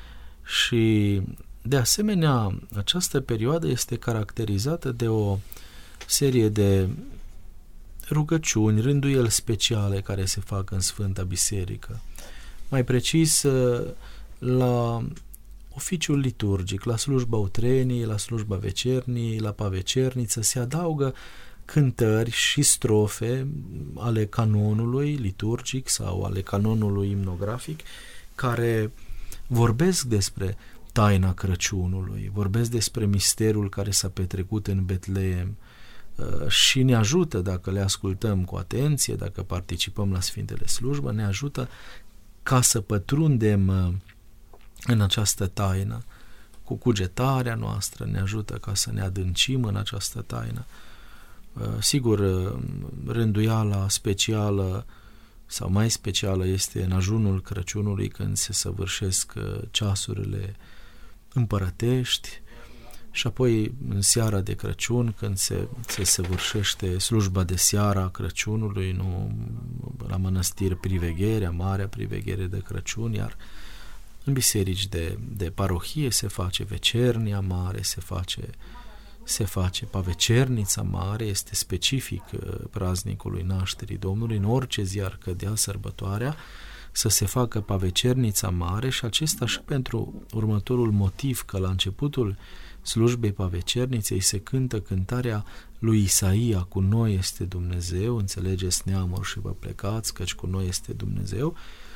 și de asemenea această perioadă este caracterizată de o serie de rugăciuni, rânduieli speciale care se fac în Sfânta Biserică. Mai precis, la oficiul liturgic, la slujba utreniei, la slujba vecerniei, la pavecerniță, se adaugă cântări și strofe ale canonului liturgic sau ale canonului imnografic care vorbesc despre taina Crăciunului, vorbesc despre misterul care s-a petrecut în Betleem și ne ajută, dacă le ascultăm cu atenție, dacă participăm la Sfintele Slujbă, ne ajută ca să pătrundem în această taină cu cugetarea noastră, ne ajută ca să ne adâncim în această taină. Sigur, rânduiala specială sau mai specială este în ajunul Crăciunului, când se săvârșesc ceasurile împărătești și apoi în seara de Crăciun, când se, se săvârșește slujba de seara a Crăciunului, nu, la mănăstiri privegherea, marea priveghere de Crăciun, iar în biserici de, de parohie se face vecernia mare, se face, se face pavecernița mare, este specific praznicului nașterii Domnului, în orice zi ar cădea sărbătoarea, să se facă pavecernița mare și acesta și pentru următorul motiv, că la începutul slujbei pavecerniței se cântă cântarea lui Isaia, cu noi este Dumnezeu, înțelegeți neamuri și vă plecați, căci cu noi este Dumnezeu.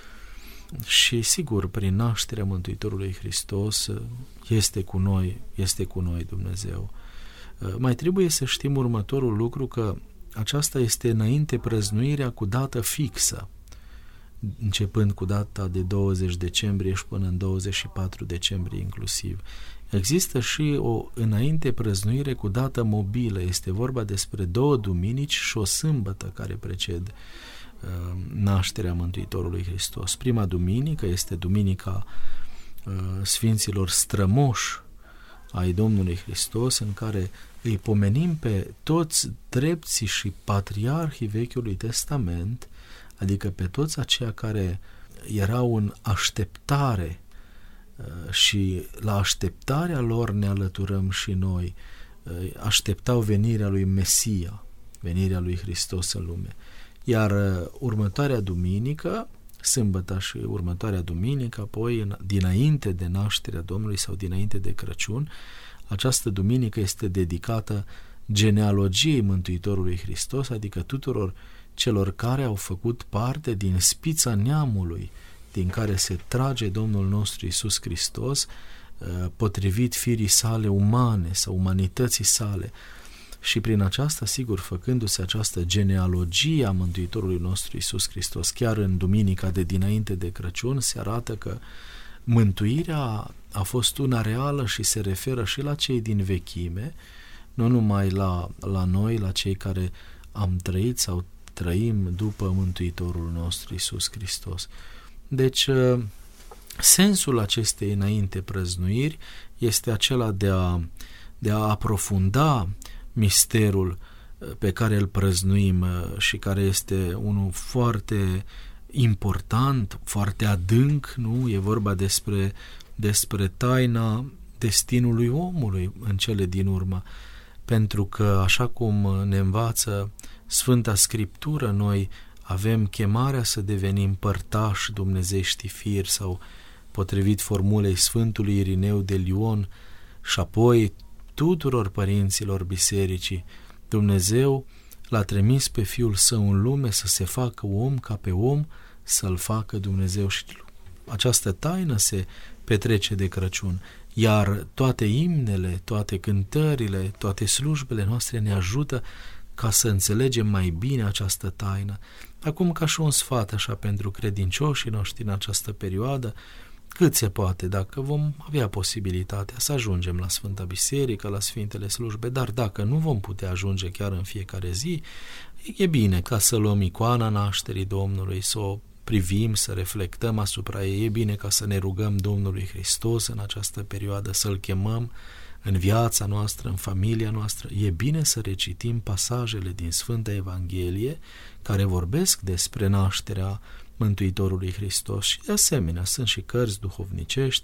Și sigur, prin nașterea Mântuitorului Hristos este cu noi, este cu noi Dumnezeu. Mai trebuie să știm următorul lucru, că aceasta este înainte prăznuirea cu dată fixă, începând cu data de douăzeci decembrie și până în douăzeci și patru decembrie inclusiv. Există și o înainte prăznuire cu dată mobilă, este vorba despre două duminici și o sâmbătă care preced uh, nașterea Mântuitorului Hristos. Prima duminică este duminica uh, Sfinților strămoși ai Domnului Hristos, în care îi pomenim pe toți drepții și patriarhii Vechiului Testament, adică pe toți aceia care erau în așteptare și la așteptarea lor ne alăturăm și noi, așteptau venirea lui Mesia, venirea lui Hristos în lume. Iar următoarea duminică, sâmbăta și următoarea duminică, apoi dinainte de nașterea Domnului sau dinainte de Crăciun, această duminică este dedicată genealogiei Mântuitorului Hristos, adică tuturor celor care au făcut parte din spița neamului din care se trage Domnul nostru Iisus Hristos, potrivit firii sale umane sau umanității sale. Și prin aceasta, sigur, făcându-se această genealogie a Mântuitorului nostru Iisus Hristos, chiar în duminica de dinainte de Crăciun, se arată că mântuirea a fost una reală și se referă și la cei din vechime, nu numai la, la noi, la cei care am trăit sau trăim după Mântuitorul nostru Iisus Hristos. Deci, sensul acestei înainte prăznuiri este acela de a, de a aprofunda misterul pe care îl prăznuim și care este unul foarte important, foarte adânc, nu? E vorba despre, despre taina destinului omului în cele din urmă, pentru că, așa cum ne învață Sfânta Scriptură, noi avem chemarea să devenim părtași dumnezeiești firi, sau, potrivit formulei Sfântului Irineu de Lion și apoi tuturor părinților bisericii, Dumnezeu l-a trimis pe Fiul Său în lume să se facă om ca pe om, să-L facă Dumnezeu. Și această taină se petrece de Crăciun, iar toate imnele, toate cântările, toate slujbele noastre ne ajută ca să înțelegem mai bine această taină. Acum, ca și un sfat așa pentru credincioșii noștri în această perioadă, cât se poate, dacă vom avea posibilitatea să ajungem la Sfânta Biserică, la Sfintele Slujbe, dar dacă nu vom putea ajunge chiar în fiecare zi, e bine ca să luăm icoana nașterii Domnului, să o privim, să reflectăm asupra ei, e bine ca să ne rugăm Domnului Hristos în această perioadă, să-L chemăm în viața noastră, în familia noastră. E bine să recitim pasajele din Sfânta Evanghelie care vorbesc despre nașterea Mântuitorului Hristos și, de asemenea, sunt și cărți duhovnicești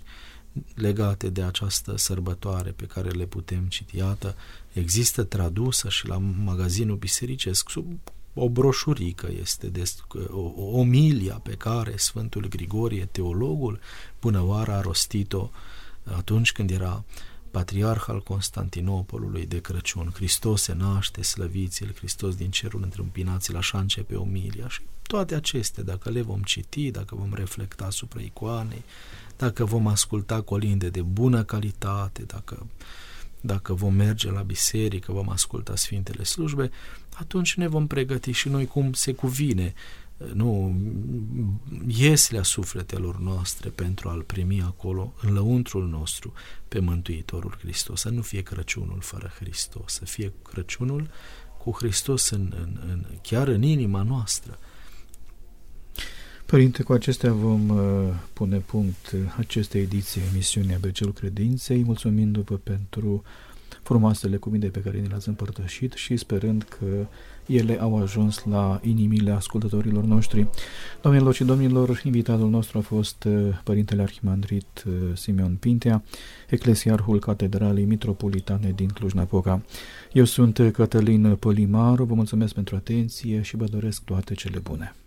legate de această sărbătoare pe care le putem citi. Iată, există tradusă și la magazinul bisericesc sub o broșurică, este de o, o omilia pe care Sfântul Grigorie, teologul, bună oară a rostit-o atunci când era patriarh al Constantinopolului de Crăciun. Hristos se naște, slăviți-l, Hristos din cerul întâmpinați-l, așa începe omilia. Și toate acestea, dacă le vom citi, dacă vom reflecta asupra icoanei, dacă vom asculta colinde de bună calitate, dacă, dacă vom merge la biserică, vom asculta Sfintele Slujbe, atunci ne vom pregăti și noi cum se cuvine, nu, ieslea sufletelor noastre pentru a-L primi acolo, în lăuntrul nostru, pe Mântuitorul Hristos. Să nu fie Crăciunul fără Hristos, să fie Crăciunul cu Hristos în, în, în, chiar în inima noastră. Părinte, cu acestea vom uh, pune punct acestei ediții emisiunii A B C-ul Credinței, mulțumindu-vă pentru frumoasele cuvinte pe care ne le-ați împărtășit și sperând că ele au ajuns la inimile ascultătorilor noștri. Doamnelor și domnilor, invitatul nostru a fost Părintele Arhimandrit Simeon Pintea, eclesiarhul Catedralei Mitropolitane din Cluj-Napoca. Eu sunt Cătălin Polimaru, vă mulțumesc pentru atenție și vă doresc toate cele bune.